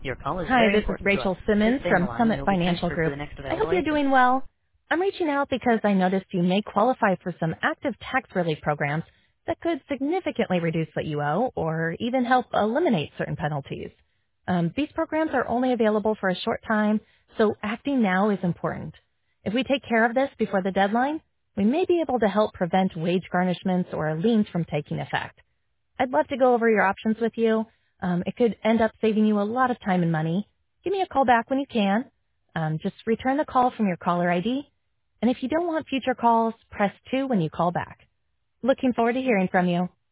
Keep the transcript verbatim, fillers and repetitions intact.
Your call is Hi, very this is important to us. Rachel Please Simmons stay on the from line and Summit you'll be Financial transferred to Group. the next I hope available you're agent. doing well. I'm reaching out because I noticed you may qualify for some active tax relief programs that could significantly reduce what you owe or even help eliminate certain penalties. Um, these programs are only available for a short time, so acting now is important. If we take care of this before the deadline, we may be able to help prevent wage garnishments or liens from taking effect. I'd love to go over your options with you. Um, it could end up saving you a lot of time and money. Give me a call back when you can. Um, just return the call from your caller I D. And if you don't want future calls, press two when you call back. Looking forward to hearing from you.